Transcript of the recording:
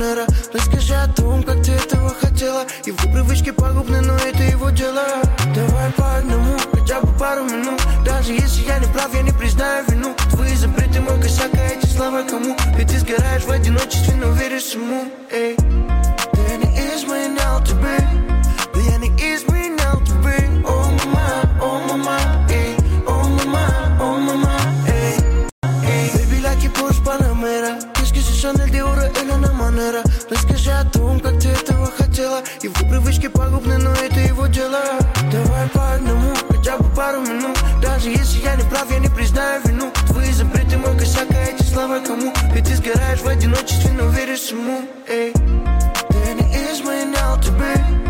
манера. Расскажи о том, как ты этого хотела. Его привычки пагубны, но это его дело. Давай по одному, хотя бы пару минут. Даже если я не прав, я не признаю вину. Твои запреты мой косяк, а эти слова кому? Ведь ты сгораешь в одиночестве, но веришь ему. Эй, ты не изменял тебе, да я не изменял тебе. О мама, эй, о мама, эй, эй. Baby, like you Porsche Panamera. Шанель, Диора, Элена Манера. Расскажи о том, как ты этого хотела. Его привычки пагубны, но это его дело. Давай по одному, хотя бы пару минут. Даже если я не прав, я не признаю вину. Твои запреты мой косяк, а эти слова кому? Ведь ты сгораешь в одиночестве, но веришь ему. Эй, ты не изменял тебе,